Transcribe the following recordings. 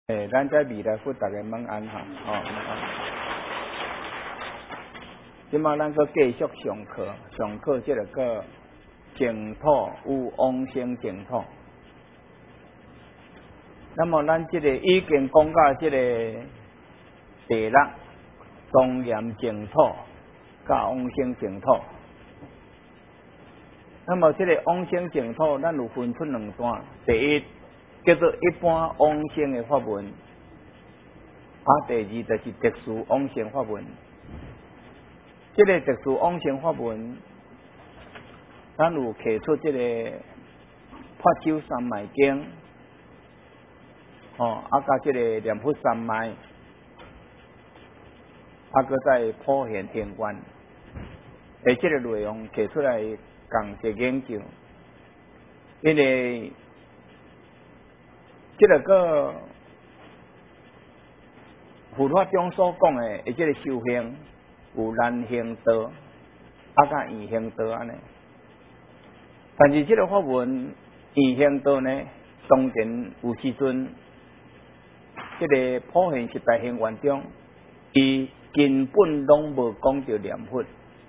咱在未来福大家问安哈，今嘛咱个继续上课这个净土有往生净土。那么咱这个已经讲到这个第六庄严净土甲往生净土。那么这个往生净土，咱有分出两段，第一叫做一般往生的法门，第二就是特殊往生法门。这个特殊往生法门，咱有摕出这个法手三昧经，加这个念佛三昧，搁再普现天观，这个内容摕出来共一研究，因为这个佛法中所讲的，这个修行有难行道，甲易行道安尼。但是这个法门易行道呢，当然有时阵，这个普现十大行愿中，伊根本拢无讲到念佛，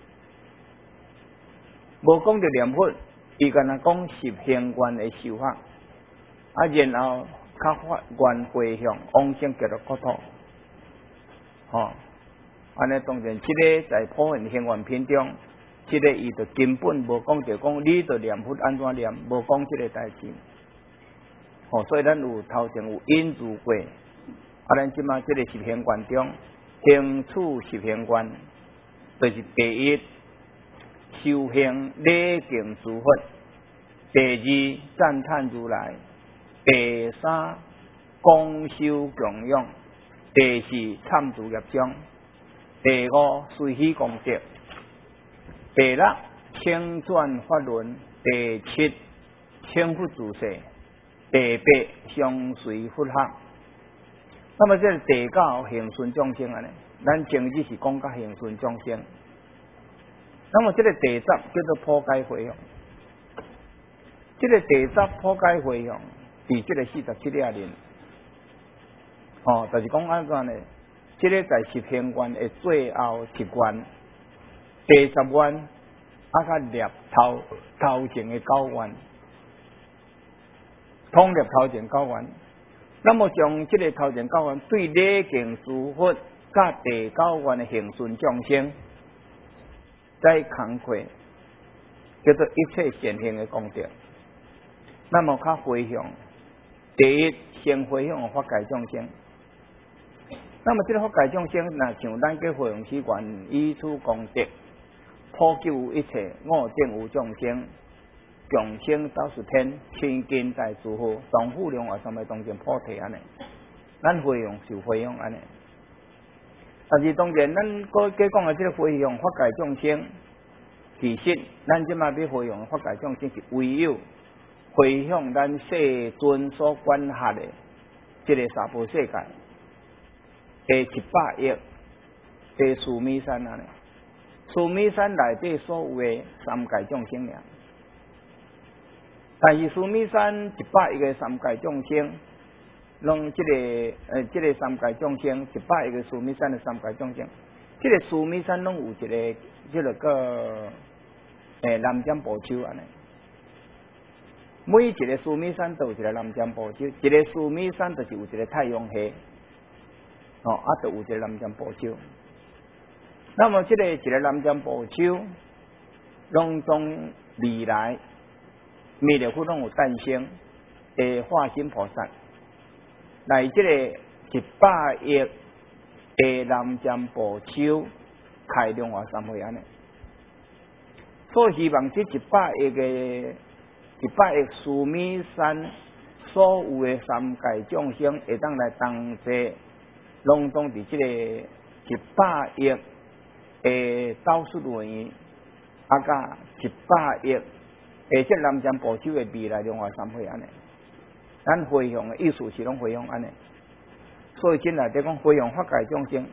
无讲到念佛，伊干那讲十行愿的修法，然后较发愿回向往生极乐国土，安尼当然，这个在普现行愿篇中，这个伊就根本无讲到讲你着念佛安怎念，无讲这个代志。所以咱有头前有引入过，咱即马这个十行愿中，行处十行愿，就是第一修行礼敬诸佛，第二赞叹如来，第三广修供养，第四忏除业障，第五随喜功德，第六清转法轮，第七清佛自世，第八相随佛学。那么这第九行顺众生安尼，咱前日是讲到行顺众生。那么这个第十叫做普解回向，这个第十普解回向是这个47页里，就是讲安怎呢？这个在十行愿的最后一愿，第10愿较念头前的9愿，统念头前9愿。那么将这个头前9愿对礼敬诸佛，甲第9愿的行顺众生，再空括叫做一切善行的功德。那么较回向，第一先回向法界众生。那么这个法界众生，那像咱嘅回向誓愿，以此功德，普救一切我净有众生，共生到是天，亲近在诸佛，众富良华三昧当前菩提安尼。咱回向就回向安尼。但是当然，咱过讲的这个回向法界众生，其实咱即马要回向法界众生是唯有回向咱世尊所管辖的这个娑婆世界。第100亿的须弥山安尼，须弥山内底所有的三界众生俩，但是须弥山100亿的三界众生，拢这个三界众生100亿个须弥山的三界众生，这个须弥山拢有一个南瞻部洲安尼，每一个须弥山都有一个南瞻部洲，一个须弥山就是有一个太阳系。就有一个南瞻部洲。那么这个一个南瞻部洲，拢从未来弥勒佛拢有诞生的化身菩萨，来这个100亿的南瞻部洲开量化三会安尼。所以希望这100亿须弥山所有的三界众生会当来同齐。拢总伫这个100亿的导数轮椅，加100亿的这南瞻部洲的未来量化三会安尼，咱回向的意思是拢回向安尼，所以进来在讲回向法界众生，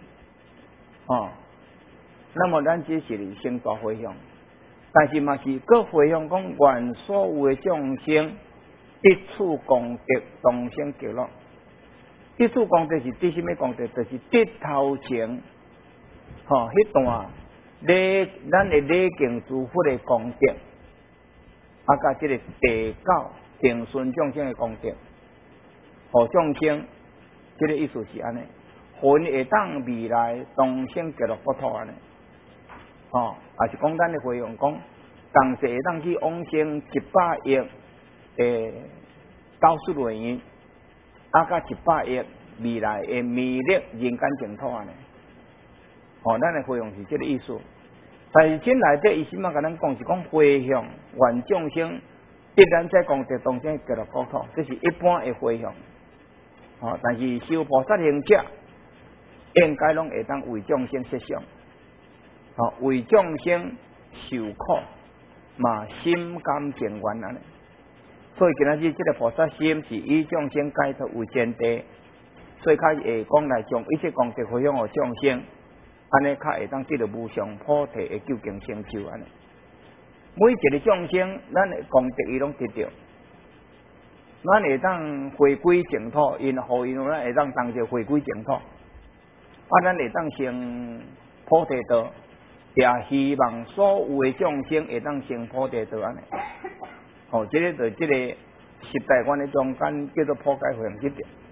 那么咱只是先大回向，但是嘛是各回向讲愿所有的众生一处功德同生极乐。 地处功德是第什么功德？就是得头前，迄段咱的礼敬诸佛的功德，甲这个地教平顺众生的功德，众生，这个意思是安尼，魂会当未来同生极乐国土安尼，也是讲咱的回向讲，当时会当去往生100亿的高速轮椅。甲100亿未来的弥勒人间净土安尼，咱的回向是这个意思。但是经内底伊先嘛甲咱讲是讲回向愿众生必然在功德当中极乐国土，这是一般的回向。但是修菩萨行者应该拢会当为众生设想，为众生受苦嘛心甘情愿安尼。所以今仔日这个菩萨心是以众生解脱为前提，所以较会讲来将一切功德回向给众生，安尼较会当得到无上菩提的究竟成就安尼。每一个众生，咱的功德伊拢得到，咱会当回归净土，因何因咱会当当作回归净土，咱会当成菩提道，也希望所有的众生会当成菩提道安尼。这个就这个十大愿的中间叫做破解回向这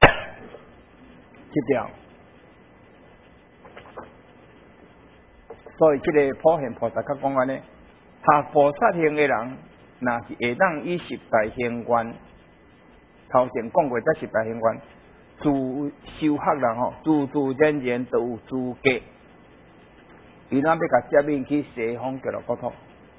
条，所以这个普贤菩萨较讲安尼，他菩萨行的人，若是会当以十大行愿，头前讲过这十大行愿，自修学人自自然然都有资格，伊若要甲接引去西方极乐国土。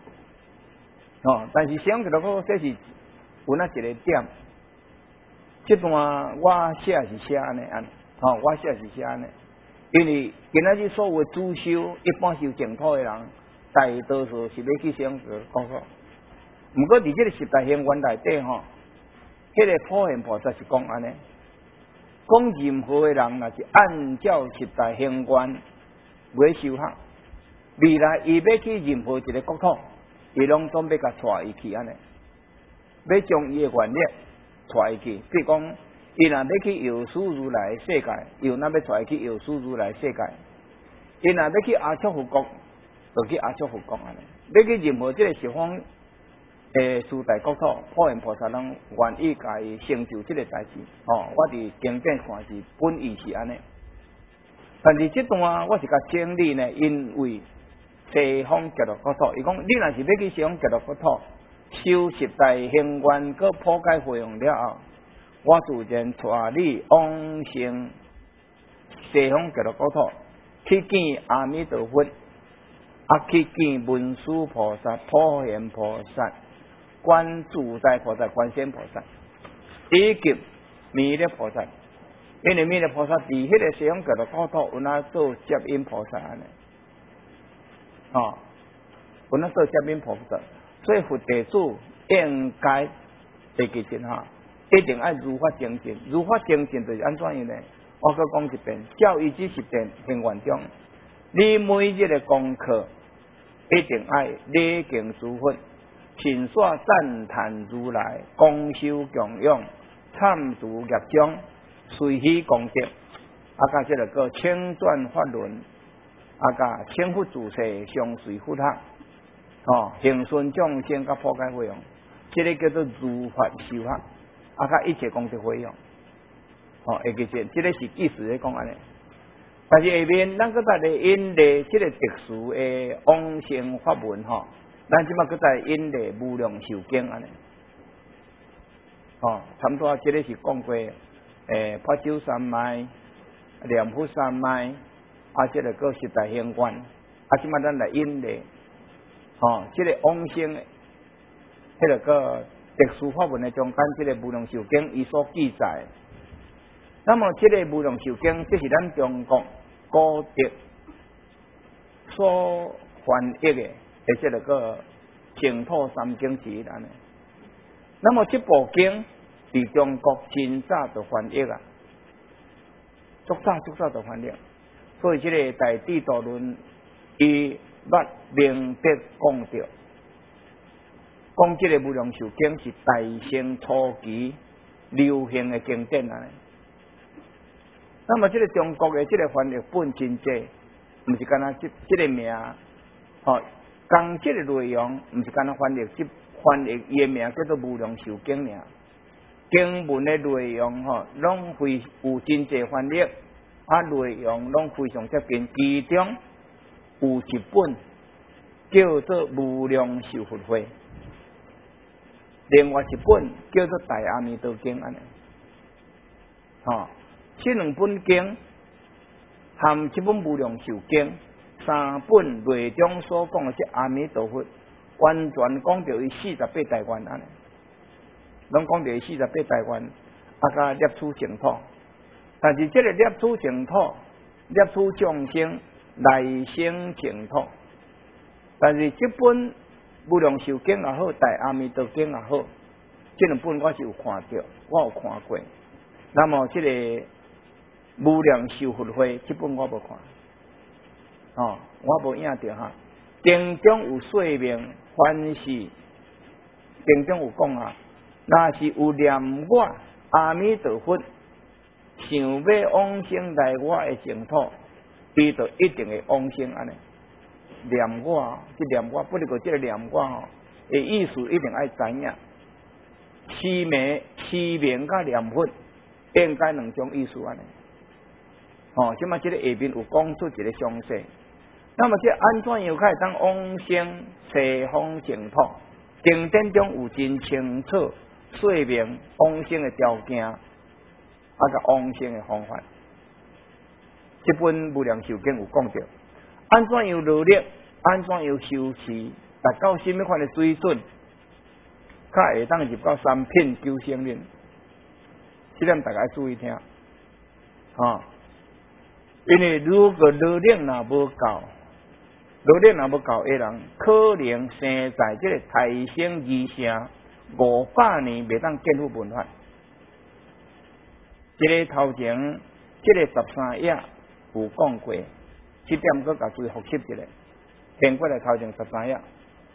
但是西方极乐国土这是有那一个点，这段我写是写安尼我写是写安尼，因为今仔日所有的主修一般修净土的人，大多数是要去西方极乐国土。不过伫这个十大行愿内底迄个普贤菩萨是讲安尼，讲任何的人若是按照十大行愿来修学，未来伊要去任何一个国土。伊拢总要甲带伊去安尼，要将伊的愿力带伊去。比如讲，伊若要去药师如来的世界，又若要带伊去药师如来的世界；伊若要去阿丘佛国，就去阿丘佛国安尼。要去任何这个十方四大国土，普贤菩萨拢愿意甲伊成就这个代志。我伫经典看是本意是安尼，但是这段我是甲整理呢，因为。西方极乐国土，伊讲你若是要去西方极乐国土，修十大行愿，搁普解回向了后，我自然带你往生西方极乐国土，去见阿弥陀佛，去见文殊菩萨、普贤菩萨、观自在菩萨、观世音菩萨，以及弥勒菩萨。因为弥勒菩萨伫迄个西方极乐国土，有那做接引菩萨安尼。有那做接引菩萨，所以佛弟子应该会记住一定要如法精进。如法精进就是安怎样呢？我再讲一遍，教育之十殿行愿中，你每日的功课一定要礼敬诸佛，勤耍赞叹如来，恭修供养，忏除业障，随喜功德，甲这个称转法轮。甲千佛自世相随佛学，行顺众生甲普解回向，这个叫做如法修学，甲一切功德回向，会记住，这个是意思咧讲安尼。但是下面咱搁再来引例这个特殊的往生法门咱即马搁再引例无量寿经安尼，差不多这个是讲过八九三昧、念佛三昧。这个个十大行愿，即马咱来引例，这个往生，迄个特殊法门的中间，这个无量寿经伊所记载。那么这个无量寿经，这是咱中国古德所翻译的，这个净土三经之一安尼。那么这部经伫中国真早就翻译啊，足早就翻译。所以这个《大智度论》伊捌明白讲到，讲这个无量寿经是大乘初期流行的经典啊。 那么这个中国的这个翻译本真济，不是干那这个名，哦，讲这个内容，不是干那翻译伊的名叫做无量寿经名。经文的内容拢非有真济翻译，内容拢非常接近。其中有一本叫做无量寿佛会，另外一本叫做大阿弥陀经安尼。这两本经含这本无量寿经三本内中所讲的这阿弥陀佛，完全讲到伊48大愿安尼。拢讲到48大愿，甲摄取净土，但是这个摄取净土、摄取众生来生净土，但是这本无量寿经也好，大阿弥陀经也好，这两本我是有看到，我有看过。那么这个无量寿佛会这本我无看，我无影到哈。经中有说明，凡是经中有讲若是有念我阿弥陀佛，想要往生来我的净土，伊就一定会往生安尼。念我，这念我，不过这个念我的意思一定要知影。持名甲念佛应该两种意思安尼。即么这个下面有讲出一个详细。那么这安怎样可以当往生西方净土？经典中有真清楚说明往生的条件，甲往生的方法。这本无量寿经有讲到，安怎样努力，安怎样修持，达到什么款的水准，才会当入到三品救生论。这点大家注意听，因为如果努力若无够，努力若无够的人，可能生在这个胎生异声。500年未当见复文法，这个头前这个13页有讲过，这点搁甲注意复习一下。翻过来头前13页，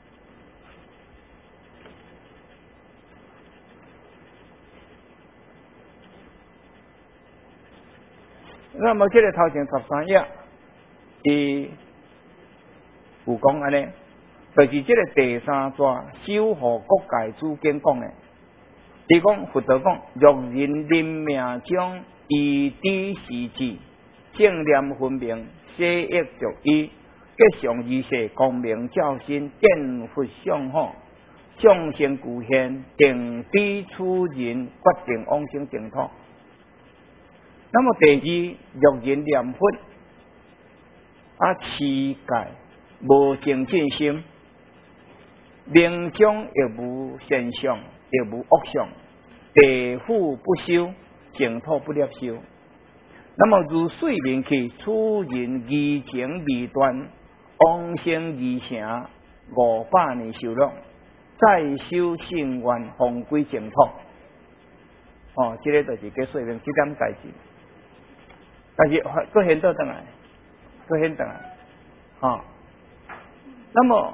那么这个头前13页，伊有讲安尼。就是这个第三段守护国界之间讲的，伊讲佛陀讲，若人临命中依止时至，正念分明，写益着伊，吉祥仪式，光明照身，见佛相好，众生具现，定知此人决定往生净土。那么第二，若人念佛持戒无精进心。命中亦无善相，亦无恶相，地府不修，净土不摄修。那么如水面去，此人疑情未断，往生而成500年修乐，再修圣愿，奉归净土。这个就是给说明这点代志。但是佫现倒转来，那么。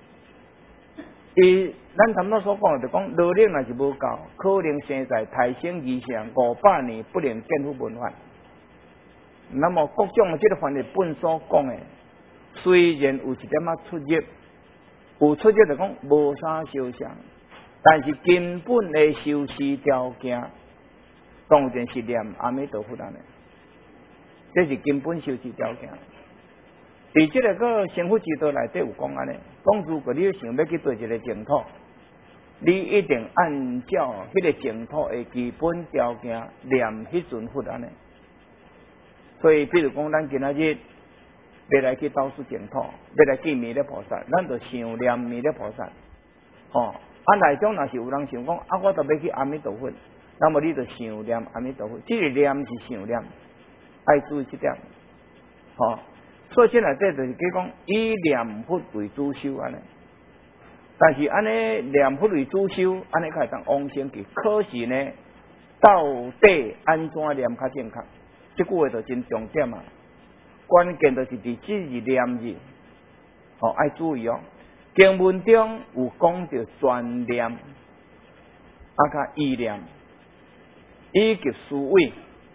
咱头先所讲的，就讲努力若是无够，可能生在胎生异常500年不能见复文法。那么各种的这个翻译本所讲的，虽然有一点出入，就讲无啥相像，但是根本的修持条件，当然是念阿弥陀佛安尼，这是根本修持条件。伫这个生活之道内底有讲安尼，讲如果你想要去对一个净土，你一定按照迄个净土的基本条件念迄尊佛安尼。所以，比如讲，咱今仔日要来去倒数净土，要来见弥勒菩萨，咱就想念弥勒菩萨。内中若是有人想讲，我就要去阿弥陀佛，那么你就想念阿弥陀佛。这个念是想念，爱注意这点。所以这内底就是讲以念佛为主修安尼，但是安尼念佛为主修，安尼才当往生去。可是呢，到底安怎念较正确？这句话就真重点啊！关键就是伫这念字，爱注意哦。经文中有讲到专念，甲意念，以及思维，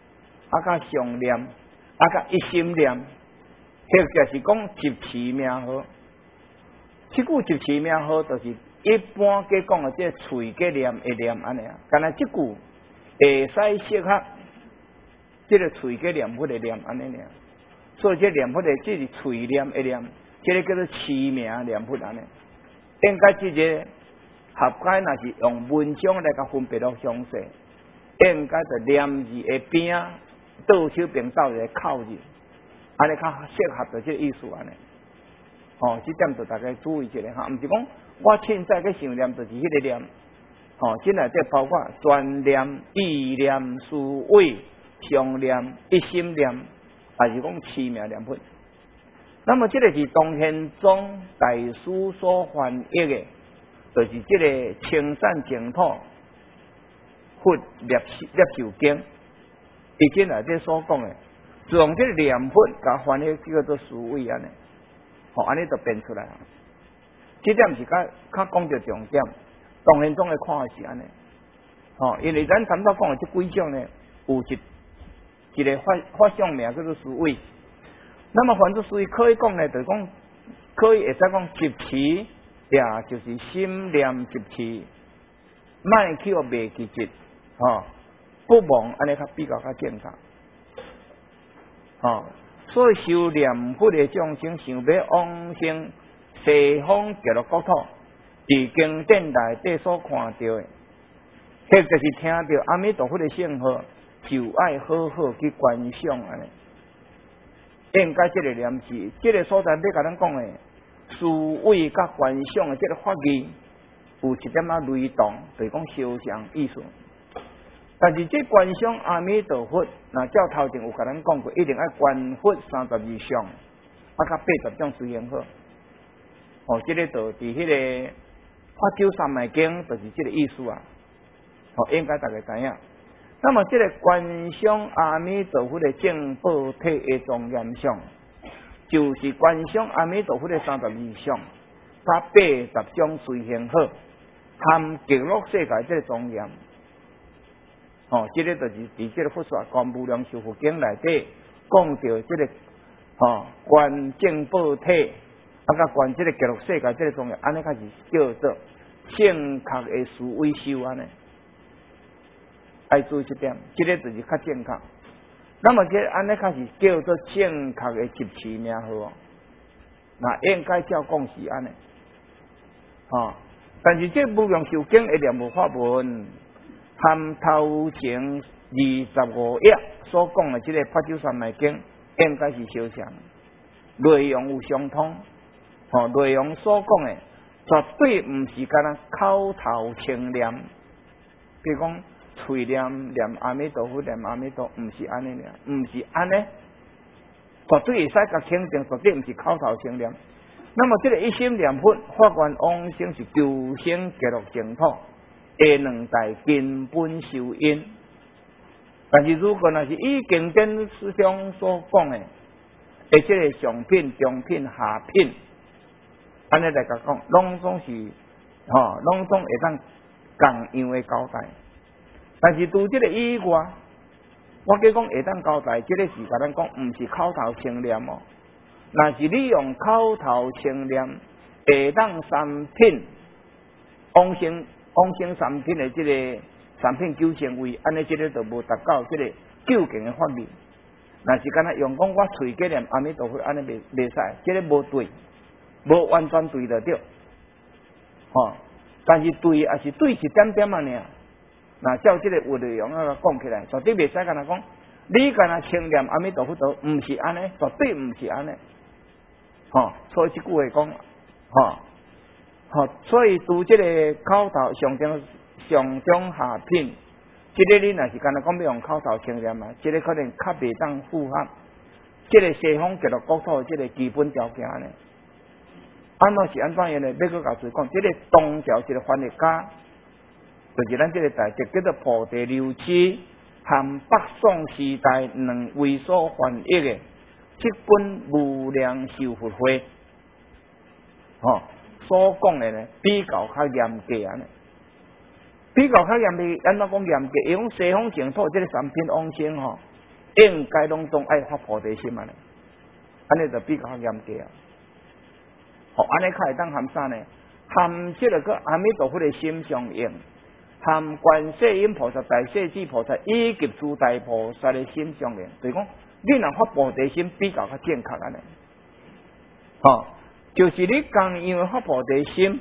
甲常念，甲一心念，迄就是讲集持名号。即句集持名号，就是一般皆讲的，即喙皆念会念安尼啊。干那即句会使适合，即个喙皆念佛的念安尼尔。所以即念佛的，即是喙念会念，即个叫做持名念佛安尼。应该即个合解，若是用文章来甲分别到详细，应该就念字的边倒手边倒一个口字，安尼较适合着即个意思安尼。哦，这点就大家注意一下哈，毋是讲我凊彩去想念，就是迄个念。哦，即内底包括专念、意念、思维、常念、一心念，还是讲持名念佛。那么这个是东宪宗大师所翻译的，就是这个清散净土佛列受经，以前内底所讲的，就用这个念佛甲翻译叫做思维安尼。哦，安尼就变出来了。这点是较讲着重点。当然中的看法是安尼。哦，因为咱谈到讲的这几种呢，有一个法相名叫做思维。那么凡是思维可以讲呢，就是讲可以会使讲集持，也就是心念集持，卖去未去集，哦，不忘安尼较比较正常。哦。所以修念佛的众生想要往生西方极乐国土，伫经典内底所看到的，迄就是听到阿弥陀佛的圣号，就爱好好去观想安尼。应该这个念字，这个所在要甲咱讲的，思维甲观想的这个法义，有一点雷同，就是讲相像意思。但是这观想阿弥陀佛，那照头前有甲咱讲过，一定要观佛32相，甲80种随行好。哦，这个就伫迄个《法九三昧经》就是这个意思啊。哦，应该大家知影。那么这个观想阿弥陀佛的正报体的庄严相，就是观想阿弥陀佛的32相，甲80种随行好，含极乐世界这个庄严。哦，这个就是伫这个佛说《观无量寿佛经》内底讲到这个观正报体，甲观这个极乐世界这个庄严，安尼开始叫做正确的思维修安尼。爱注意这点，这个就是较正确。那么这安尼开始叫做正确的集持名号，那应该照讲是安尼。哦，但是这无量寿经的念佛法文。含头前25页所讲的这个《法九三昧经》，应该是相像，内容有相通。哦，内容所讲的绝对唔是干那口头称念，比如讲嘴念念阿弥陀佛，念阿弥陀，唔是安尼念，唔是安尼，绝对会使甲肯定，绝对唔是口头称念。那么这个一心念佛，法愿往生是求生极乐净土。下两大根本修因，但是如果那是以经典师兄所讲的，而且上品、中品、下品，安尼来讲，拢总是拢总会当同样的交代。但是除这个以外，我计讲会当交代，这个是甲咱讲，唔是口头称念哦。那是你用口头称念，会当三品往生三品的这个三品九成位，安尼这个就无达到这个究竟的法律。若是干那用讲我嘴给念阿弥陀佛，安尼袂使，这个无对，无完全对得着。但是对也是对一点点啊尔。那照这个有内容啊讲起来，绝对袂使干那讲，你干那称念阿弥陀佛都唔是安尼，绝对唔是安尼。所以这句话讲，所以除这个口头上中下品，这个你若是干那讲要用口头称念嘛，这个可能较袂当符合这个西方极乐国土这个基本条件呢。安怎是安怎样呢？要搁甲注讲，这个东条这个翻译家，就是咱这个大就叫做菩提流支和北宋时代两位所翻译的这本无量寿佛会，所讲的呢比较较严格安尼，比较较严格，安怎讲严格？因为西方净土这个三品往生应该拢总爱发菩提心啊！安尼就比较严格啊。好，安尼较会当含啥呢？含这个阿弥陀佛的心相应，含观世音菩萨、大势至菩萨以及诸大菩萨的心相应，就是讲你若发菩提心比较正确安尼。哦，就是你同样发菩提心，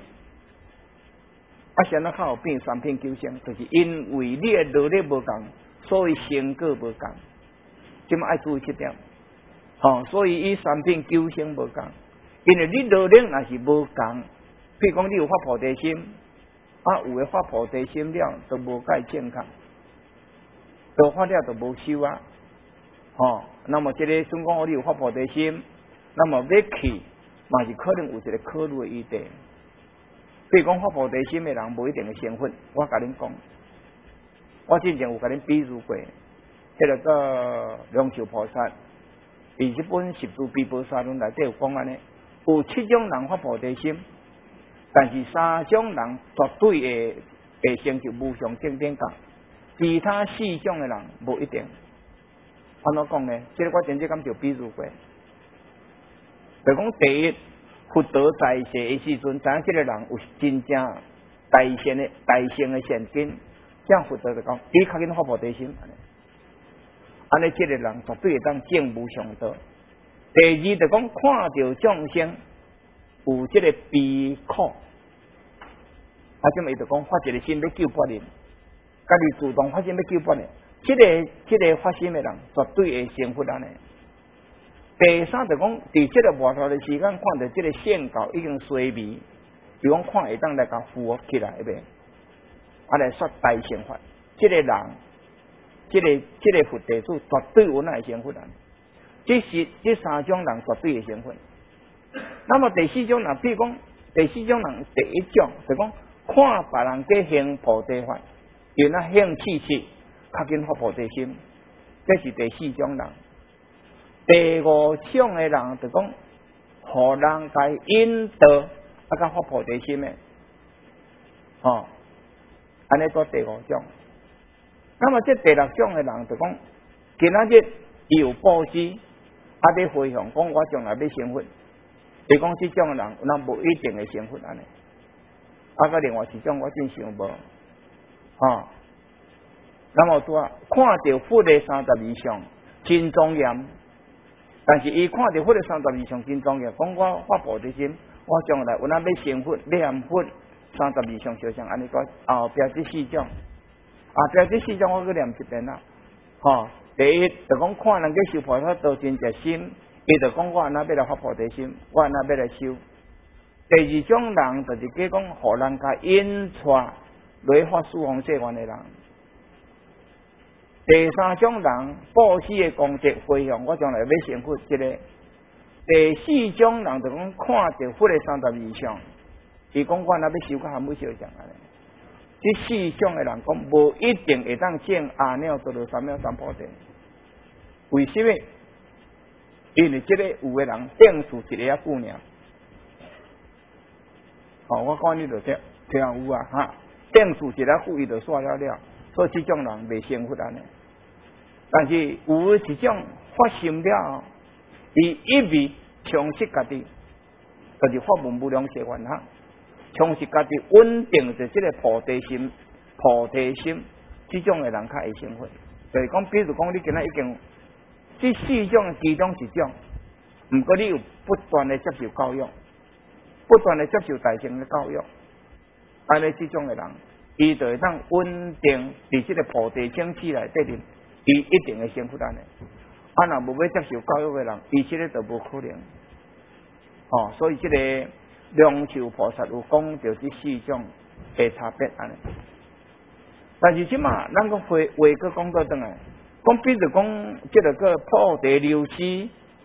现在较有变三品九星，就是因为你的努力无共，所以成果无共。即么爱注意这点。所以伊三品九星无共，因为你努力若是无共，譬如讲你有发菩提心，有的发菩提心了都无介正确，都发了都无修啊。那么这个算讲你有发菩提心，那么要去嘛是可能有一个考虑的余地。比如讲发菩提心的人无一定的身份，我甲恁讲，我之前有甲恁比喻过，迄个龙树菩萨，伊这本十住毗婆沙论内底有讲安尼，有7种人发菩提心，但是3种人绝对会成就无上正等觉，其他4种的人无一定。安怎讲呢？这个我前日敢就比喻过，就讲第一。佛陀在世的时阵，知影这个人有真正大乘的善根，这样佛陀就讲，你较紧发菩提心，安尼这个人绝对会当证无上道。第二就讲看到众生有这个悲苦，这么伊就讲发一个心要救别人，家己主动发心要救别人，这个发心的人绝对会成佛安尼。第三就讲，伫这个外头的时间，看到这个线稿已经衰微，就讲看会当来甲符合起来，对不？来说大乘法，这个人，这个佛弟子绝对有那成佛人，这3种人绝对会成佛。那么第4种人，比如讲第4种人第一种，就讲看别人在行菩提法，有那兴趣较紧发菩提心，这是第4种人。第5种的人就讲，互人该引导甲发菩提心的，安尼做第5种。那么这第6种的人就讲，今仔日伊有布施，咧回向讲我将来要成佛，就讲这种的人，那无一定会成佛安尼。个另外1种我真想无，那么说看到佛的32相真庄严。但是伊看到佛的32相真庄严，讲我发菩提心，我将来有那要成佛、要念佛32相小相，安尼讲后壁这4种，后壁这4种我去念一遍啦。第一就讲看人家修菩萨道真热心，伊就讲我那要来发菩提心，我那要来修。第2种人就是讲互人家引带来发四方世愿的人。第3种人布施的功德回向，我将来要成佛这个。第4种人就讲看到佛的32相，伊讲我那要修个含不小相安尼。这4种的人讲无一定会当证阿耨多罗三藐三菩提。为什么？因为这个有的人定数一个较久尔。我讲你就听有啊定数一个久伊就煞了，所以这种人未成佛安尼。但是有一种发心了，伊一味充实家己，就是法门无量誓愿行，充实家己稳定在这个菩提心，这种的人较会成佛。就是讲，比如讲，你今仔已经这4种其中1种，不过你有不断的接受教育，不断的接受大乘的教育，安尼这种的人，伊就会当稳定在这个菩提心起来底面。伊一定会成佛安尼，若无要接受教育的人，伊这个就无可能。所以这个龙树菩萨有讲到这4种的差别安尼。但是即嘛，咱个话个讲到转来，讲比如讲，这个菩提流师，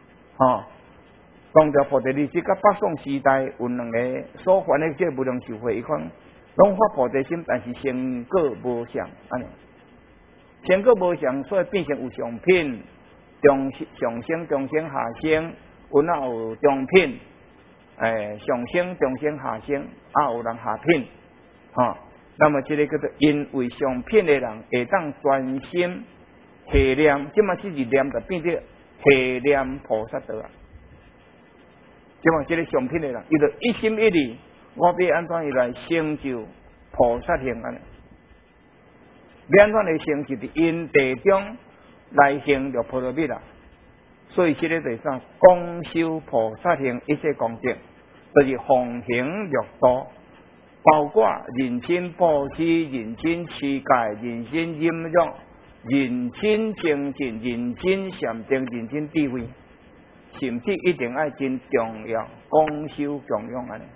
讲到菩提流师，甲北宋时代有2个所传的这无量寿会，伊讲拢发菩提心，但是成果无相安尼。成果无相，所以变成有上品、上升、中升、下升，有中品，上升、中升、下升，有人下品，那么这个叫做因为上品的人会当专心下念，即嘛是念就变成下念菩萨道啊。即嘛这个上品的人，伊就一心一意，我要安怎来成就菩萨行安尼？要安怎来成就伫因地中来行着菩萨密啊？所以这个就是啥？广修菩萨行一切功德，就是奉行六道，包括人心布施、人心持戒、人心忍辱、人心精进、人心禅定、人心智慧，甚至一定要真重要，广修供养安尼。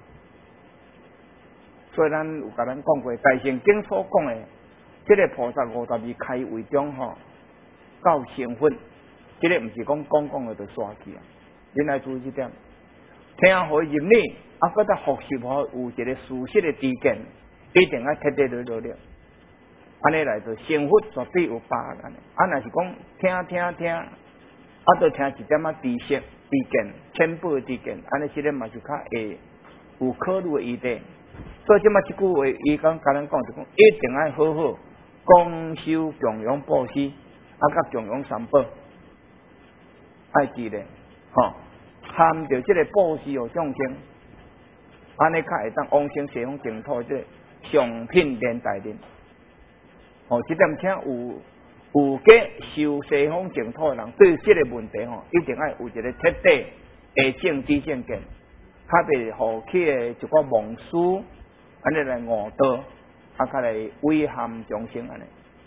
所以咱有甲咱讲过，大乘经所讲的，这个菩萨52开位中吼，到成佛。这个唔是讲了就刷去啊！你来注意这点，听好入理，啊，搁再学习好有一个事实的知见，一定要彻底努力。安尼来做成佛绝对有把握安尼。啊，若是讲听，啊，都听一点仔知识、知见、浅薄的知见，安尼这个嘛就较会有考虑的余地。所以即嘛一句话，伊讲甲咱讲就讲，一定要好好广修供养布施，啊，甲供养三宝。爱记咧，含着这个布施和众生，安尼较会当往生西方净土，这个上品连带人。这点请有给修西方净土的人，对这个问题一定要有一个彻底的正知正见，较袂互起的一个妄思，安尼来误导，较来危害众生安尼。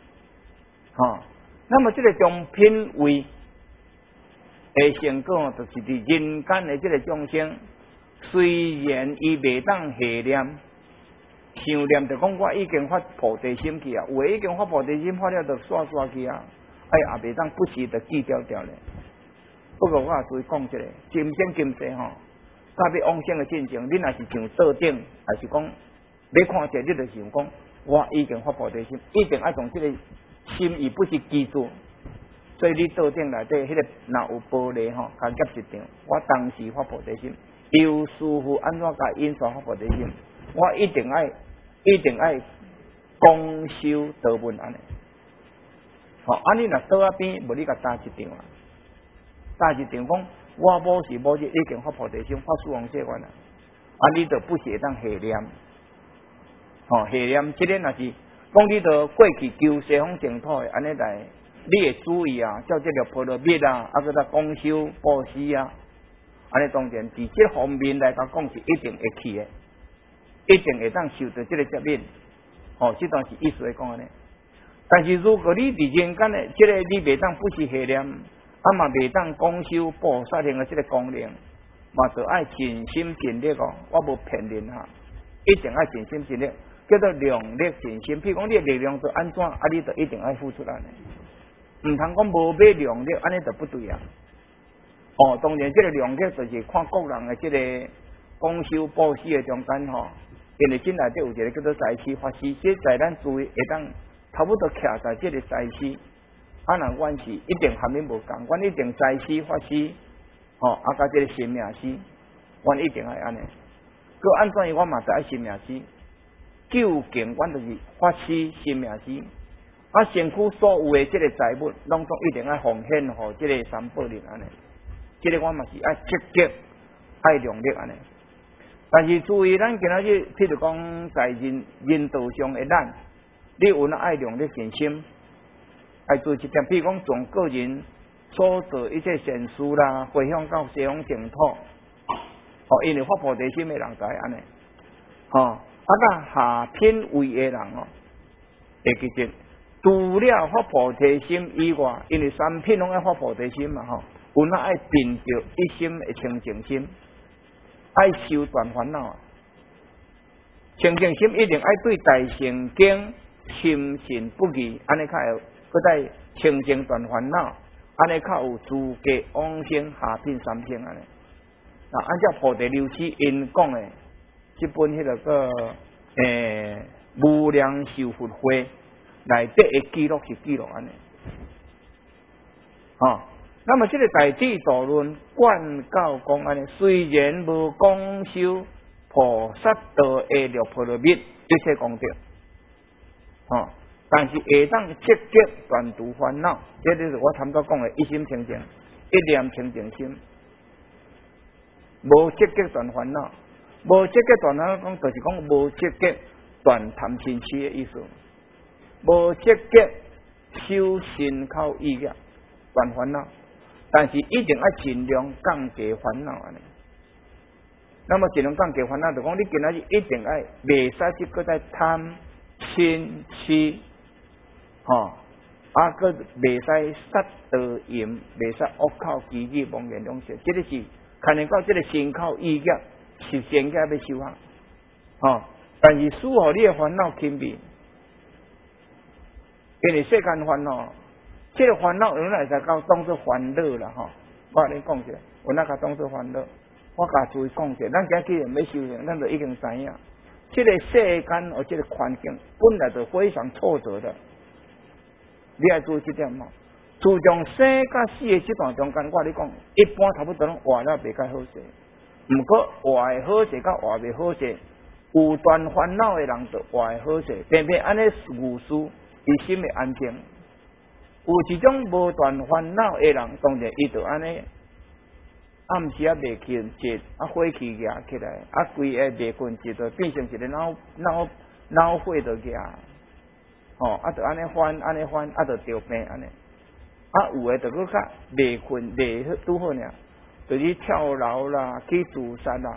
那么这个中品位。成果就是伫人间的这个众生，虽然伊未当下念、想念，就讲我已经发菩提心去啊，有已经发菩提心发了，就刷去啊，也未当不时就记掉咧。不过我也注意讲一个，今生今世甲要往生的进程，你若是上道顶，还是讲要看者，你就想讲，我已经发菩提心，一定要从这个心意不是记住。所以你道顶内底迄个若有玻璃甲夹一张，我当时发菩提心，由师父安怎甲因所发菩提心，我一定爱广修道文安尼。安尼若倒啊边，无你甲搭一张啊，搭一张讲，我某时已经发菩提心，发四王誓愿啊，你就不是当下念，下念，这个若是讲你着过去求西方净土的，安尼来。你会注意啊，照这个菩萨密啊，搁再广修布施啊，安尼当然伫这方面来讲是一定会去的，一定会当受到这个接引。这段是意思来讲安尼。但是如果你伫人间的这个你未当不是下念，嘛未当广修菩萨行的这个功能，嘛就爱尽心尽力我无骗人一定爱尽心尽力，叫做量力尽心。譬如讲你的力量就安怎，你就一定爱付出来呢。唔通讲无买量力，安尼就不对啊！当然，这个量力就是看个人的这个广修布施的中间因为真内底有一个叫做财施法施，这在咱注意会当差不多徛在这个财施，若阮是一定含义无共，阮一定财施法施，甲这个生命施，阮一定爱安尼。佮安怎样，我嘛就爱生命施，究竟阮就是法施、生命施。身躯所有的这个财物，拢总一定要奉献给这个三宝人安尼。这个我嘛是爱积极、爱量力安尼。但是注意，咱今仔日譬如讲在人道上的咱，你有哪爱量力尽心，爱做一点。譬如讲，从个人所做一切善事啦，回向到西方净土，因为发菩提心的人才安尼。下品位的人会记住。除了发菩提心以外，因为三品拢爱发菩提心嘛有哪爱凭着一心的清净心，爱修断烦恼。清净心一定爱对大乘经深信不疑，安尼较会搁再清净断烦恼，安尼较有资格往生下品三品安尼。按照菩提流师因讲的，这本迄个无量寿佛会。内底的记录是记录安尼，那么这个大智度论贯告讲安尼，虽然无广修菩萨道的六波罗蜜一切功德， 但是会当积极断除烦恼，这就是我头先讲的一心清净，一念清净心。无积极断烦恼，无积极断烦恼讲，就是讲无积极断贪嗔痴的意思，无积极修身口意业断烦恼，但是一定要尽量降低烦恼安尼。那么尽量降低烦恼，就讲你今仔日一定要袂使去搁再贪嗔痴，搁袂使杀盗淫，袂使恶口绮语妄言两舌，这个是看能到这个身口意业是先该要修行，但是使乎你的烦恼轻微，因为世间烦恼，这个烦恼原来才讲当作烦恼啦，我跟你讲一下，我那个当作烦恼，我甲注意讲一下，咱今既然要修行，咱就已经知影，这个世间和这个环境本来就非常挫折的，你要注意这点嘛。自从生甲死的这段中间，我跟你讲，一般差不多拢活了袂介好势，不过活的好势甲活袂好势，有断烦恼的人就活的好势，偏偏安尼无事，伊心会安静。有一种无断烦恼的人，当然伊就安尼。暗时啊，袂困节，火气压起来，规个袂困节，就变成一个脑火就压，就安尼翻，就着病安尼。有诶，就搁较袂困，袂拄好尔，就去跳楼啦，去自杀啦，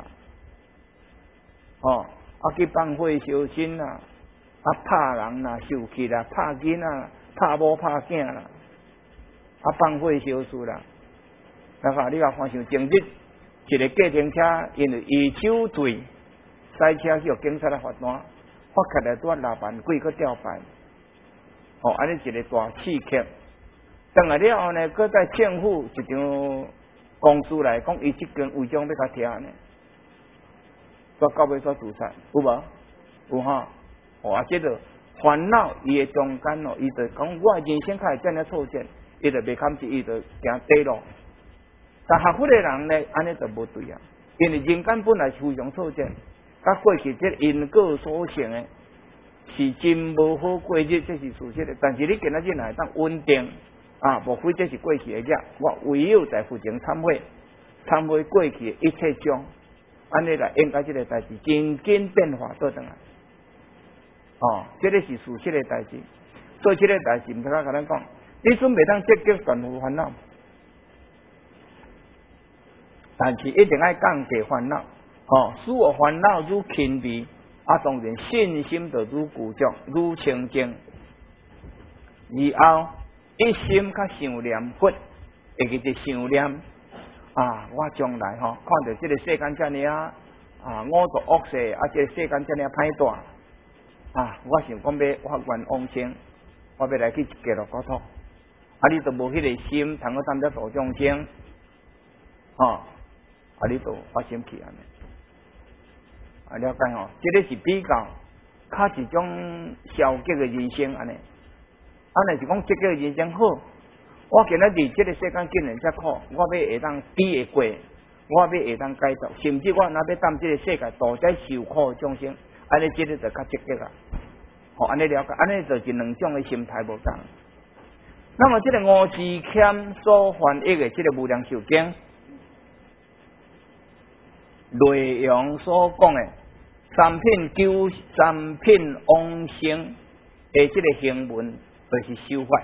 去放火烧身啦，拍人啦，受气啦，拍囡仔，拍某拍囝啦，放火烧厝啦。你甲看想前日一个计程车，因为伊酒醉，塞车去互警察来罚单，发起来拄6万几个吊牌，安尼一个大刺激。等下了后呢，搁在政府一张公司来讲，伊即间违章要甲拆呢，到到尾所自杀，有无？有这个烦恼伊的中间伊就讲我人生开始这样错见，伊就袂堪是伊就行低路。但学佛的人呢，安尼就无对啊，因为人间本来是非常错见，甲过去这因果所成的，是真无好过日，这是事实的。但是你今仔日来当稳定。无非这是过去的业，我唯有在佛前忏悔过去的一切种，安尼来应该这个代志真紧变化倒转来。这个是事实的代志，所以这个代志唔通甲咱讲，你准袂当积极断除烦恼，但是一定要降低烦恼，使我烦恼愈轻微，当然信心就愈固足，愈清净，然后。一心较想念佛，会记得想念我将来看到这个世间这样恶毒恶世，这个世间这样歹大我想讲要发愿往生，我要来去极乐国土，你都无迄个心，通去担遮度众生，你都发心去安尼，了解这个是比较一种消极的人生安尼。若是讲积极的人生好，我今仔日这个世间竟然遮苦，我要会当比会过，我要会当改造，甚至我若要当这个世界度这受苦的众生，安尼这个就较积极啊。安尼了解，安尼就是两种的心态无同。那么这个五字谦所翻译的这个无量寿经内容所讲的三品往生的这个行文。就是修法，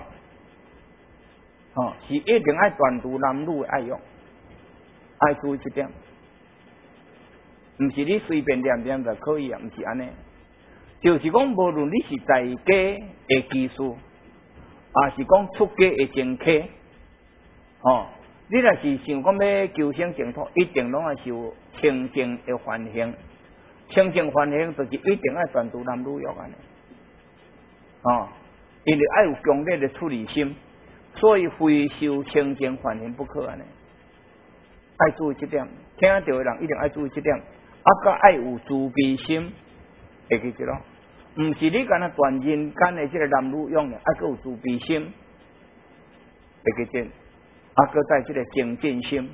是一定要断除男女的爱欲，爱注意这点，不是你随便念念就可以啊，不是安尼，就是讲无论你是在家的技术，是讲出家的正客，你若是想讲要求生净土，一定拢要受清净的梵行，清净梵行就是一定要断除男女欲安尼，因为爱有强烈的出离心，所以非修清净梵行不可安尼。爱注意这点，听到的人一定爱注意这点。甲爱有慈悲心，会记住咯。唔是你干那断人间的这个男女用的，还有慈悲心，会记住。搁在这个精进心，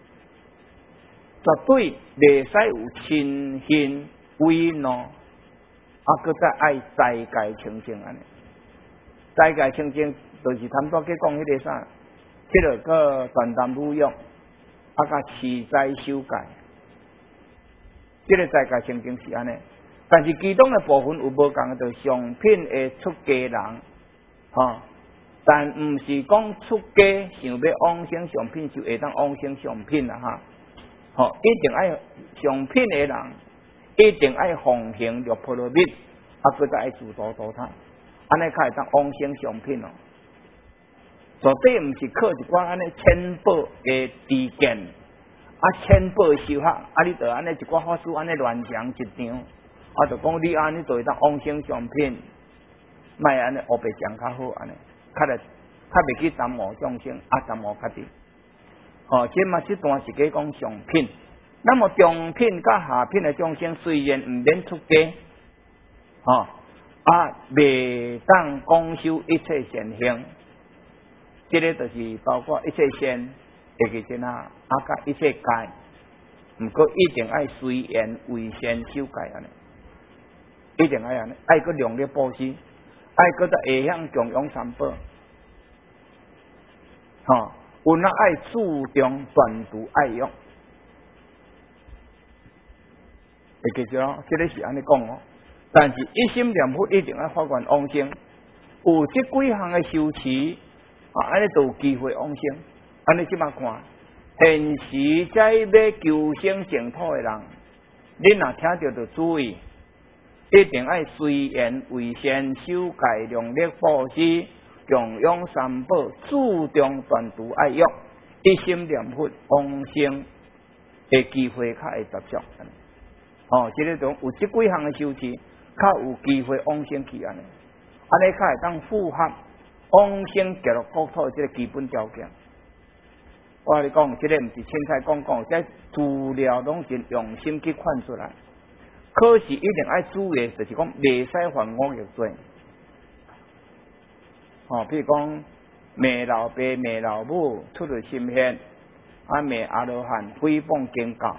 绝对袂使有嗔恨、恚怒，搁在爱在界清净安尼。 斋戒清净，就是谈多去讲迄个啥，迄个个传谈侮辱，啊甲持斋守戒，这个斋戒清净是安尼。但是其中的部分有无共，就上品的出家人，但唔是讲出家想要往生上品就会当往生上品啦一定爱上品的人，一定爱奉行六波罗蜜，佮再爱自度度他，安尼才会当往生上品绝对唔是靠一寡安尼千宝的知见，千宝修学，你就安尼一寡法师安尼乱讲一场，就讲你安尼就会当往生上品，莫安尼黑白讲较好安尼，较袂去耽误众生，耽误家己。这嘛这段是讲上品，那么中品甲下品的众生虽然唔免出家，未当广修一切善行，这个就是包括一切善，会记呐，甲一切戒，毋过一定爱随缘为善修戒安尼，一定爱安尼，爱个量力布施，爱个会向供养三宝，有那爱注重专注爱用，会记住咯，这个是安尼讲但是一心念佛一定要发愿往生，有这几项的修持，安尼就有机会往生。安尼即马看，现时在要求生净土的人，恁若听到就注意，一定要随缘为善修戒量力布施。供养三宝，注重专注爱用，一心念佛往生的机会较会接触。这个种有这几项的修持，较有机会往生去安尼，较会当符合往生极乐国土这个基本条件。我跟你讲，这个唔是凊彩讲，这资料拢是用心去看出来。可是一定爱注意，就是讲袂使犯五业罪。譬如讲，骂老爸、骂老母，出入心险，骂阿罗汉，诽谤经教，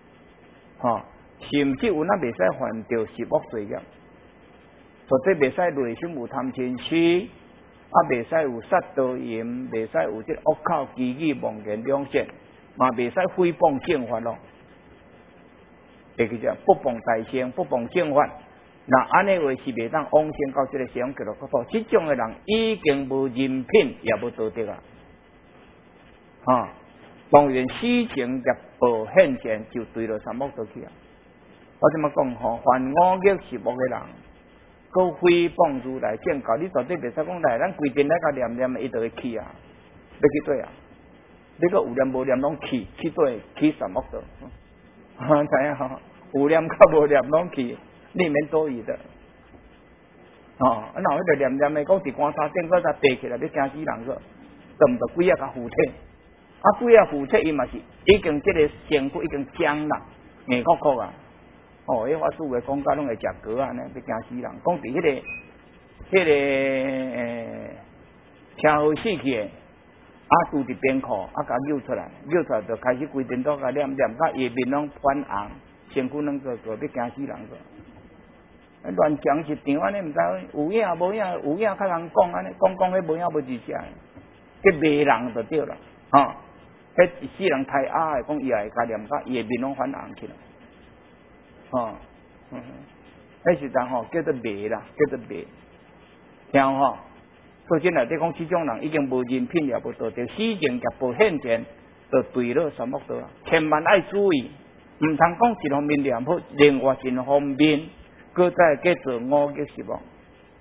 甚至有那袂使犯着十恶罪业，或者袂使内心有贪嗔痴，袂使有杀盗淫，袂使有这恶口、绮语、妄言两舌，嘛袂使诽谤正法咯。会记住，不谤大乘，不谤正法。那安尼话是袂当往生到这个西方极乐国土，这种的人已经无人品，也无道德啊！当然死前业报现前，就对了三恶道去啊！我这么讲犯五业十恶的人，佮诽谤如来正教，你绝对袂使讲来，咱规定来甲念念，伊就会去啊！要去对啊！你个有念无念拢去对去三恶道，知影有念甲无念拢去。你免多疑的，那迄个念念的讲伫棺材顶，搁甲爬起来，要惊死人个，就毋着几啊甲附体，几啊附体伊嘛是已经这个身躯已经僵啦，硬壳壳啊，迄法师话讲甲拢会食果啊，呢要惊死人。讲伫迄个车祸死去的，拄伫边裤，甲扭出来就开始规定都甲念，甲伊面拢反红，身躯拢个要惊死人个。乱讲一场安尼，毋知有影无影，有影较人讲安尼，讲迄无影无字写，这骂人就对了，迄一世人太矮的，讲伊也会甲念甲伊的面拢反红起来，迄是当叫做骂啦，叫做骂，听所以真内底讲，这种人已经无人品，也无道德，死前业报现前，就对了三恶道啊！千万爱注意，毋通讲一方面念佛，另外一方面。搁再去做五业十恶，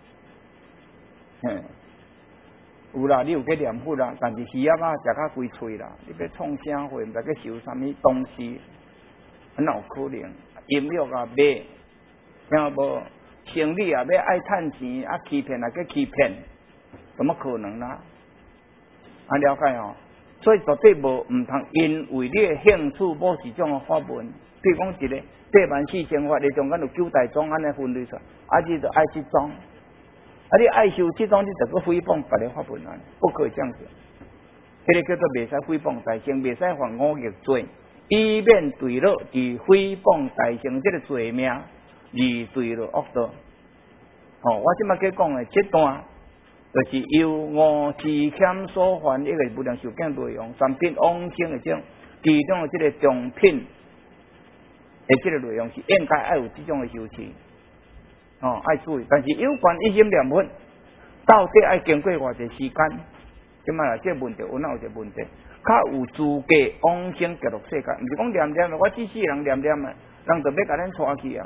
有啦，你有去念佛啦，但是鱼仔肉食较规喙啦，你要创啥货，毋知去收啥物东西，哪有可能？音乐啊买，听无？生理啊要爱趁钱，欺骗啊去欺骗，怎么可能啦？了解所以绝对毋通因为你的兴趣某一种的法门，譬如讲一个。八万四千法，你中间有九大宗安尼分类出，你就爱这宗，你爱修这宗，你就个诽谤别个法门啊，不可以这样子。这个叫做袂使诽谤大乘，袂使犯五业罪，以免对了伫诽谤大乘这个罪名而对了恶道。我即摆去讲的这段， 就是由五自欠所犯一个不良受件内容，产品往生的种，其中的这个重品的这个内容是应该要有这种的修持，爱注意。但是有关一心念佛，到底要经过偌济时间？即摆啦，这问题有哪有一个问题？较有资格往生极乐世界，毋是讲念念的，我只世人念念的，人就要甲咱带去啊！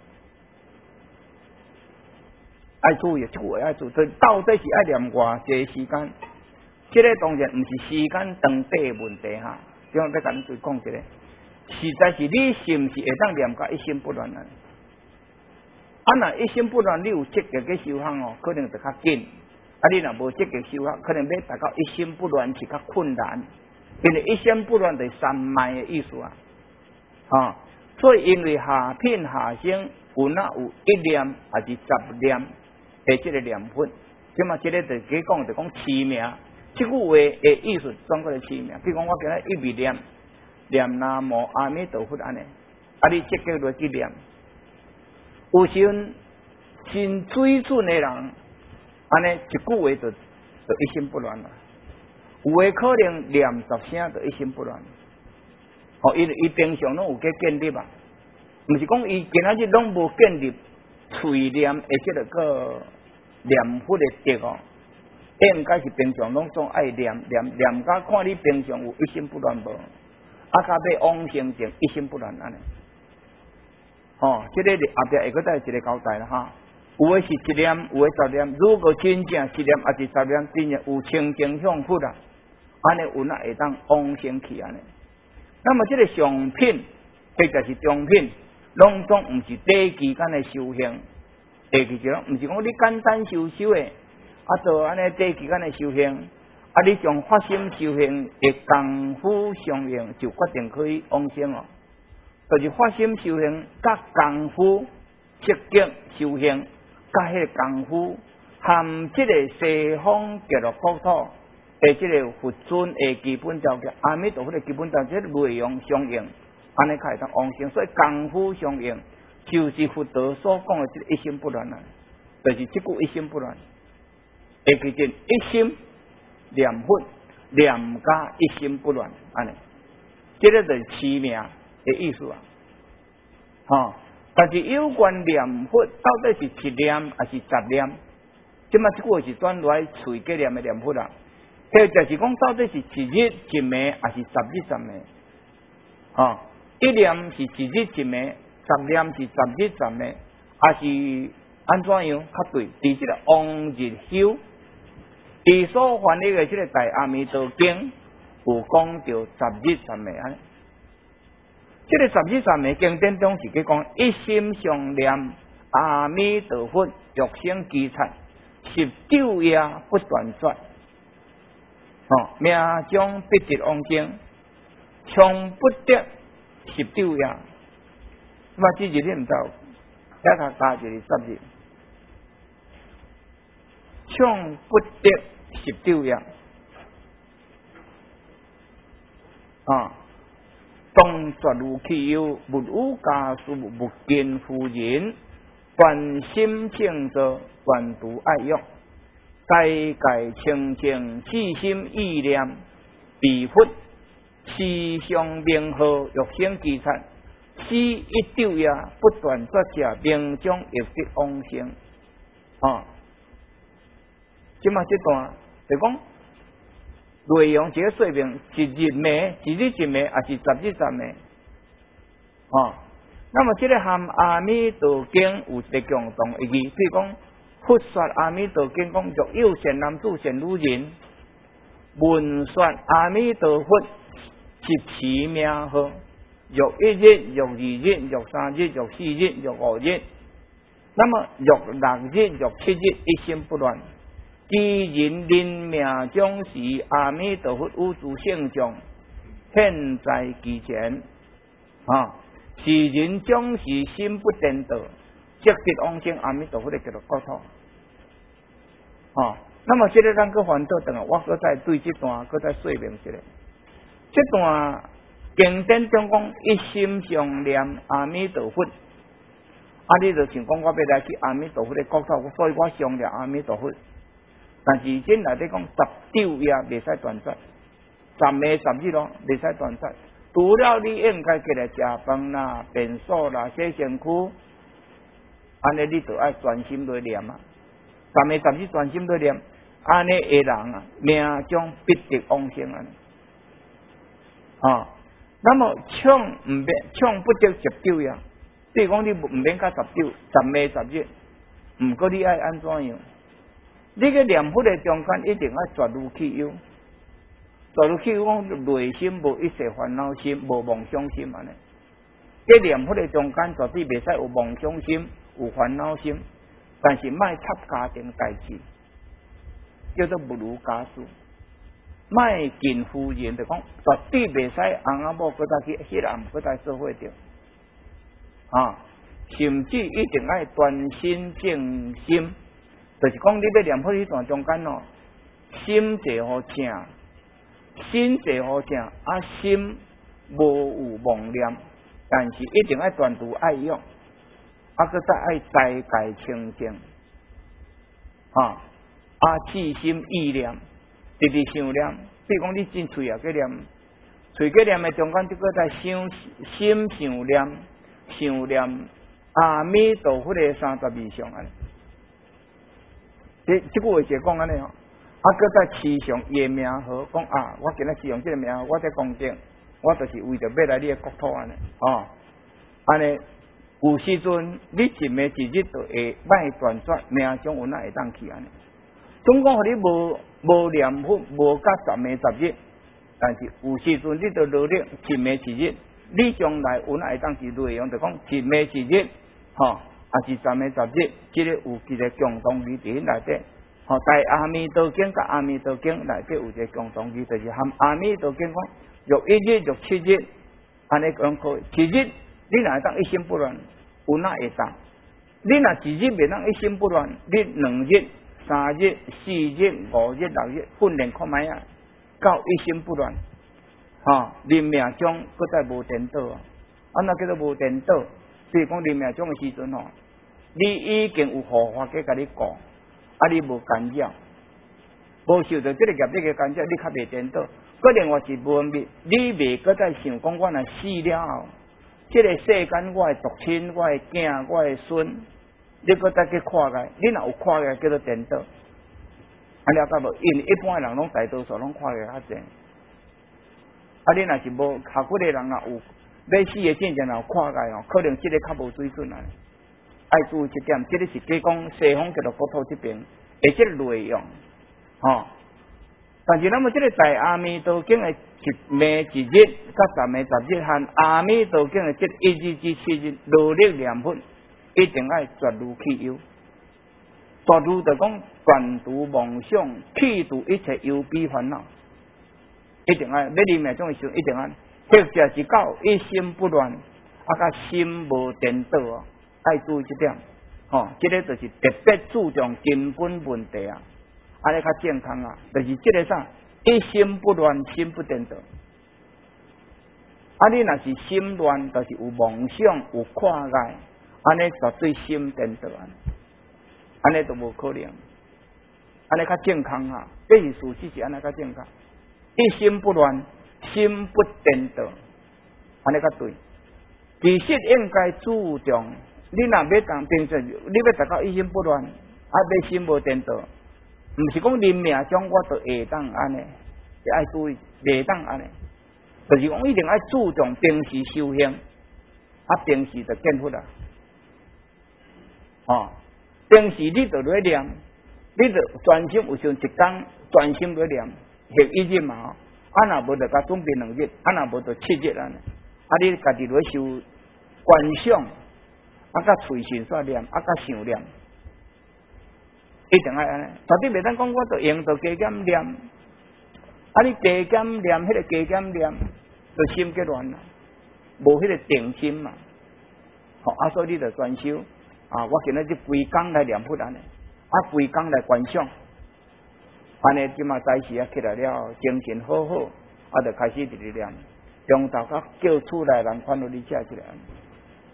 爱注意，这句话爱注意，到底是爱念偌济时间？这个当然毋是时间长短的问题哈，即我要甲你再讲一个，实在是你是毋是会当念到一心不乱啊？若一心不乱，你有积极嘅修行哦，可能就较紧。你若无积极修行，可能要达到一心不乱是较困难。因为一心不乱就是三昧的意思啊，所以因为下品下生有哪有一念还是10念的这个念佛，即嘛这个就讲持名，这句话的意思总过来持名。比如讲我今日一味念南无阿弥陀佛安尼，你积极落去念，有时阵真水准的人，安尼一句话就一心不乱了。有诶可能念10声就一心不乱，因为伊平常拢有去建立啊，毋是讲伊今仔日拢无建立嘴念的即个个念佛的德哦，应该是平常拢总爱念，甲看你平常有一心不乱无，较要往生前一心不乱安尼，即个后壁会再一个交代啦哈。有诶是一念，有诶10念，如果真正1念还是10念，真正有清净向佛啦。安尼有哪会当往生去安尼？那么这个上品或者是中品，拢总毋是短期间的修行，短期间毋是讲你简单修的，做安尼短期间的修行，你从发心修行的功夫相应，就决定可以往生哦。就是发心修行甲功夫积极修行，甲迄个功夫含这个西方极乐国土。这个佛尊的基本条件，阿弥陀佛的基本条件，这个内容相应，安尼才会当往生。所以功夫相应，就是佛陀所讲的这个一心不乱啊，就是这句一心不乱。会记住一心念佛，念加一心不乱，安尼，这个就是持名的意思啊。但是有关念佛到底是7念还是10念？即嘛，这句是转来随机念的念佛啦。或者是讲到底是1日1暝，还是10日10暝？一念是1日1暝，10念是10日10暝，还是安怎样？较对，伫这个往日修，伊所翻译的这个大阿弥陀经有讲到10日10暝安尼。这个10日10暝经典中是去讲一心常念阿弥陀佛，欲生机产，19夜不断绝。命中必得往生，从不得19夜。这日你唔知道，加加就是10日，从不得19夜。当绝如其有，无有家属，无见夫人，全心清净，全独爱欲。世界清净，至心意念，彼佛时常名号，欲生机产，41夜不断作者，命中亦得往生。即嘛这段就讲内容这个说明1日1暝，还是10日10暝？那么这个含阿弥陀经有一个共同意义，譬如讲。佛说阿弥陀经讲，若有善男子善女人，闻说阿弥陀佛10持名号，若1日，若2日，若3日，若4日，若5日，那么若6日，若7日，一心不乱。其人命中时，阿弥陀佛有诸圣像现在其前，是人终时心不颠倒，即得往生阿弥陀佛的极乐国土。那么这个咱个翻倒转来，我搁再对这段搁再说明一下。这段经典中讲一心常念阿弥陀佛，你就想讲我要来去阿弥陀佛的国土，所以我常念阿弥陀佛。 但是真内底讲10昼夜袂使断绝，10夜10日咯，袂使断绝。除了你应该起来食饭啦、便所啦、洗身躯，安尼你就爱专心来念啊。10夜10日专心来念，安尼的人啊，命中必得往生啊。那么抢不得10昼夜，比如讲你唔免甲10昼10夜10日，唔过你爱安怎样？你个念佛的中间一定要绝如去忧，绝如去忧讲内心无一切烦恼心，无妄想心安尼。这念佛的中间绝对袂使有妄想心，有烦恼心，但是莫插家庭代志，叫做不如家事。莫近夫人就讲，绝对袂使翁仔某搁再去迄暗搁再做伙着，甚至一定要专心静心。就是讲，你要念佛迄段中间咯，心坐好静，心坐好静，心无有妄念，但是一定要专注爱用，搁再爱斋戒清净，气心意念，直直想念。比如讲，你进喙去念，喙去念的中间，就搁再想心想念阿弥陀佛的32相安。这句话就讲安尼搁再持上伊的名号，讲我今仔持用这个名号，我在恭敬，我就是为着要来你的国土安尼，安尼有时阵你一暝一日就会莫断绝，命中有哪会当去安尼。总讲互你无念佛，无甲10夜10日，但是有时阵你就努力一暝一日，你将来有哪会当去内容，就讲一暝一日，也是10夜10日，这个有一个共同义伫内底。在阿弥陀经甲阿弥陀经内底有一个共同义，就是含阿弥陀经讲欲1日欲7日，安尼讲可以。7日你哪会当一心不乱，有哪会当？你若1日袂当一心不乱，你2日、3日、4日、5日、6日训练看卖到一心不乱，你命中搁再无颠倒啊！那叫做无颠倒。比如讲你命中的时阵你已经有护法给甲你顾，你无干扰，无受到这个业力的干扰，你较袂颠倒。搁另外一部分你袂搁再想讲我若死了后，这个世间我的族亲、我的囝、我的孙，你搁再去看个，你若有看个叫做颠倒。了解无？因一般的人拢大多数拢看个较济。你若是无下几个人有要死的进前有看个可能这个较无水准啊。爱注意这点，这个是讲西方叫做国土这边，而且内容，但是那么这个在阿弥陀经的1暝1日，甲10夜10日，和阿弥陀经的这1日至7日，努力念佛，一定要绝如去忧。绝如就讲断除妄想，去除一切忧悲烦恼，一定要你命中的时候，一定要或者是到一心不乱，甲心无颠倒爱注意这点，这个就是特别注重根本问题啊，安尼较健康啊，就是这个啥，一心不乱，心不颠倒。你若是心乱，就是有妄想，有看碍，安尼绝对心颠倒安尼都无可能，安尼较健康啊，这是事实是安尼较健康，一心不乱，心不颠倒，安尼较对。其实应该注重。你若要当平时，你要达到一心不乱，要心无颠倒，毋是讲临命中我就会当安尼，爱注意袂当安尼，就是讲一定要注重平时修行，平时就见佛啦，平时你就来念，你就专心有时一天专心来念，学1日嘛，若无就甲准备2日，若无就7日安尼，你家己来修观想。甲随心所念，甲想念，一定要安尼。绝对袂当讲我就用着加减念，你加减念，迄个加减念，就心结乱啦，无迄个定心嘛。所以你就专修我今仔日规工来念佛安尼，规工来观想，安尼即马早时起来了，精神好好，就开始直直念，中昼甲叫厝内人看到你写起来，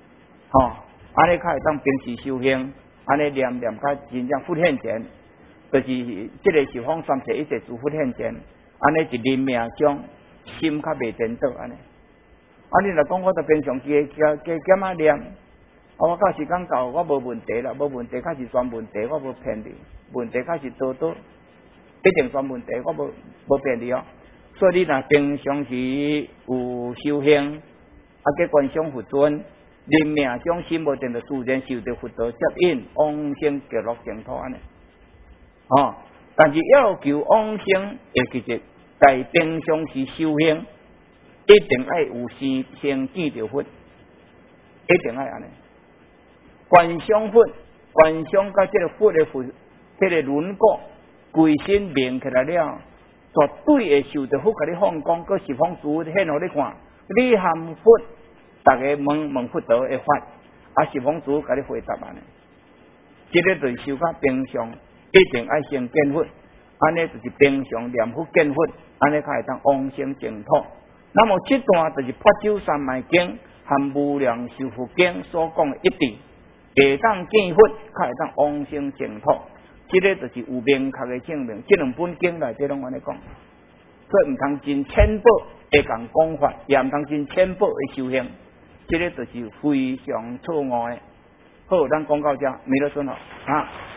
安尼较会当平时修行，安尼念念较真正佛现前， 就是这个十方三世一切诸佛现前，安尼一人命中心较袂颠倒安尼。啊，你若讲我着平常加减啊念，啊，我到时间到，我无问题啦，无问题，较是全问题，我无骗你，问题较是多多，一定全问题，我无骗你哦。所以你若平常时有修行，啊，结观想佛尊，人命中心无定着自然受到佛道接引，往生极乐净土安尼。哦，但是要求往生，其实在平常时修行。一定爱有先见着佛，一定爱安尼。观想佛，观想甲这个佛的佛，这个轮廓规身明起来了，绝对会受到佛甲你放光，搁十方诸佛显互你看。你含佛，大家问佛道的法，啊十方诸佛甲你回答安尼。这个就是修甲平常，一定爱先见佛，安尼就是平常念佛见佛，安尼才会当往生净土。那么这段就是八九三昧经和无量寿佛经所讲的一致，会当见佛，才会当往生净土。这个就是有明确的证明。这两本经内底拢安尼讲，所以唔通真浅薄会讲讲法，也唔通真浅薄的修行。这个就是非常错误的。好，咱讲到这，弥勒尊好啊。